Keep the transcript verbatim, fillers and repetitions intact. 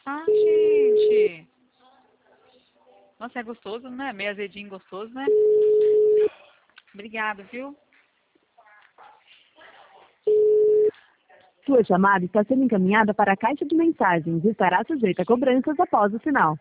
Ah, gente. Nossa, é gostoso, né? Meio azedinho gostoso, né? Obrigada, viu? Sua chamada está sendo encaminhada para a caixa de mensagens e estará sujeita a cobranças após o sinal.